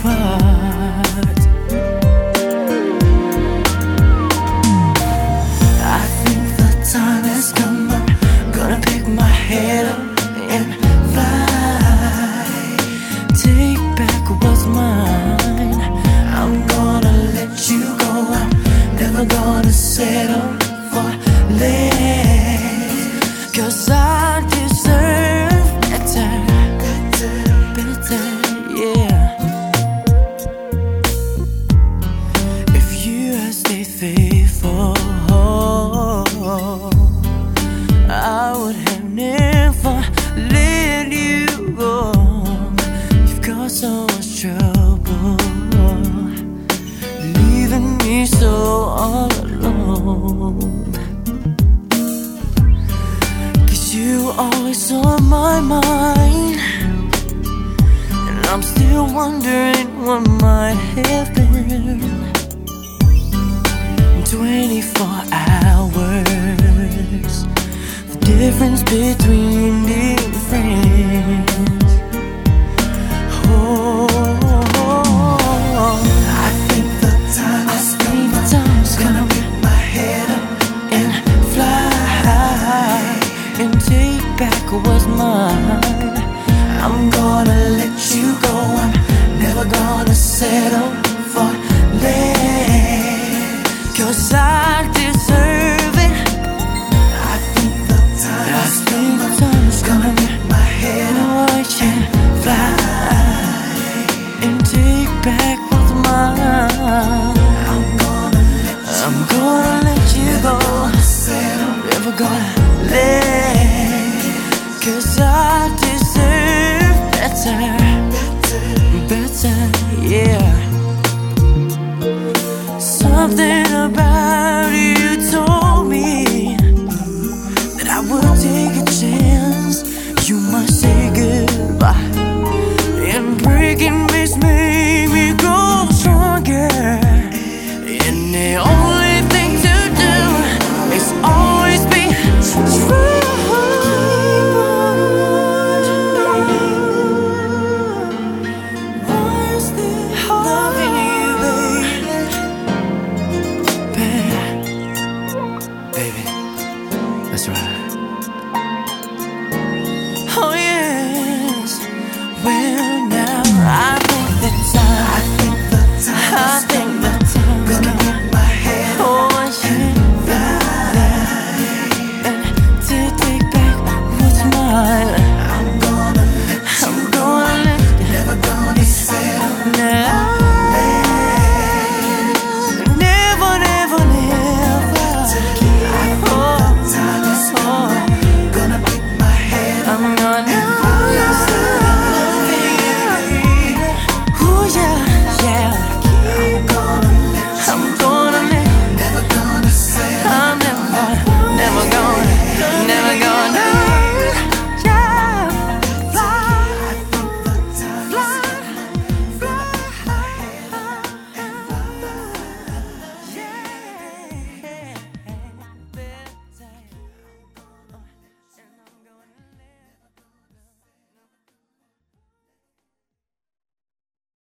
apart. I think the time has come. I'm gonna pick my head up and fly. Take back what's mine. I'm gonna let you go. I'm never gonna settle for less, 'cause I deserve better, better, yeah. If you had stayed faithful, I would have never let you go. You've got so much trouble, leaving me so all alone. 'Cause you always on my mind, and I'm still wondering what might have been. 24 hours, the difference between dear friends. I think the time has come. I'm gonna pick my head up and fly, and take back what's mine. I'm gonna let you go. I'm never gonna settle for less, 'cause I deserve it. I think the time has come. I'm gonna pick my head up and fly, and take back what's mine. I'm gonna let you go. Never gonna let, 'cause I deserve better, better.